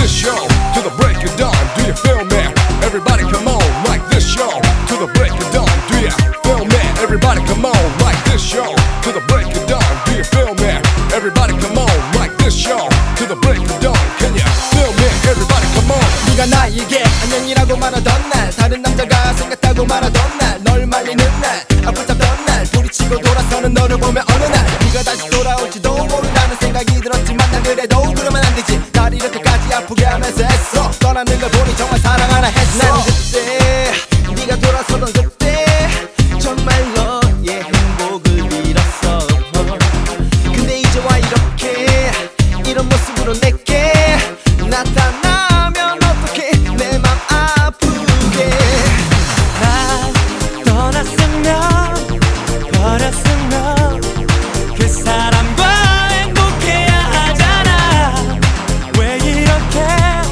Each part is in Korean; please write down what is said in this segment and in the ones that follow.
this show to the break of dawn. Do you feel me? Everybody come on, like this show to the break of dawn. Do you feel me? Everybody come on, like this show to the break of dawn. Do you feel me? Everybody come on, like this show to the break of dawn. Can you feel me? Everybody come on. 네가 나에게 안녕이라고 말하던 날, 다른 남자가 생각하고 말하던 날, 널 말리는 날, 아플 잡던 날, 부딪히고 돌아서는 너를 보며 어느 날 네가 다시 돌아올지도 모른다는 생각이 들었지만 난 그래도 그러면 안 되지. 날 이렇게까지 아프게 하면서 했어. 떠나는 걸 보니 정말 사랑하나 했어. 난 그때 네가 돌아서던 그때 정말 너의 행복을 빌었어. 근데 이제와 이렇게 이런 모습으로 내게 나타나면 어떡해. 내 맘 아프게. 날 떠났으면 버렸으면 그 사람과 행복해야 하잖아. 왜 이렇게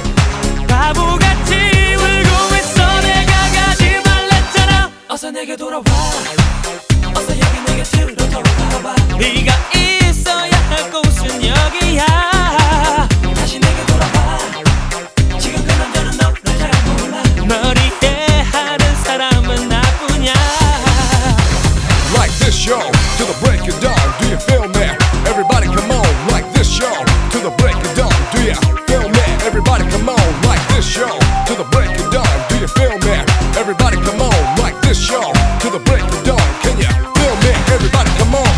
바보같이 울고 있어. 내가 가지 말랬잖아. 어서 내게 돌아와. 어서 여기 내게 들어와. 네가 있어야 할 곳은 여기야. 다시 내게 돌아와. 지금 그 남자는 너를 잘 몰라. 널 이해하는 사람은 나뿐이야. Like this show to the break of dawn. Do you feel me? Everybody come on, like this show to the break of dawn. Do you feel me? Everybody come on, like this show to the break of dawn. Do you feel me? Everybody come on, like this show to the break of dawn. Can you feel me? Everybody come on.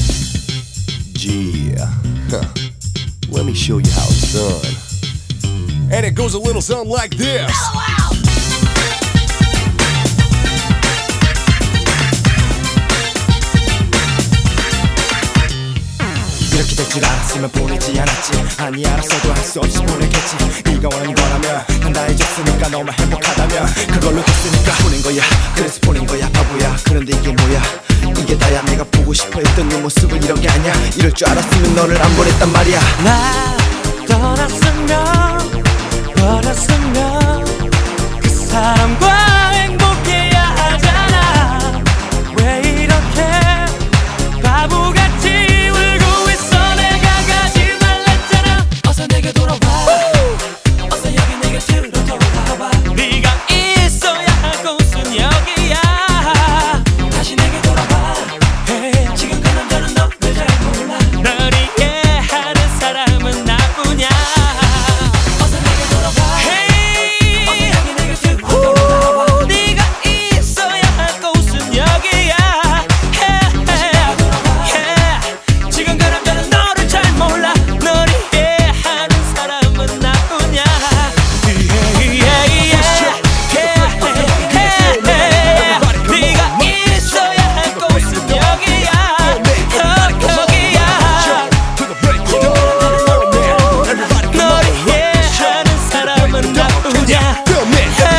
Yeah, let me show you how it's done. And it goes a little something like this. 이렇게 될 줄 알았으면 보내지 않았지. 아니 알았어도 할 수 없이 보내겠지. 네가 원하는 거라면 난 다 해줬으니까 너만 행복하다면 그걸로 됐으니까 보낸 거야. 그래서 보낸 거야 바보야. 그런데 이게 뭐야. 이게 다야. 내가 보고 싶어 했던 네 모습은 이런 게 아니야. 이럴 줄 알았으면 너를 안 보냈단 말이야. 나 떠났으면 버렸으면 그 사람과 행복해야 하잖아. 왜 이렇게 바보같이 울고 있어. 내가 가지 말랬잖아. 어서 내게 돌아와. 어서 여기 내게 들어와. 네가 있어야 할 곳은 여기야. 다시 내게 돌아와. 지금 그 남자는 너를 잘 몰라. 널 이해하는 사람은 나뿐이야. 어서 내게 돌아와. 어서 여기 내게 들어와. 네가 있어야 할 곳은 여기야. 지금 그 남자는 너를 잘 몰라. 널 이해하는 사람은 나뿐이야. 네가 있어야 할 곳은 여기야. 거기야. 널 이해하는 사람은 나뿐이야. Feel me?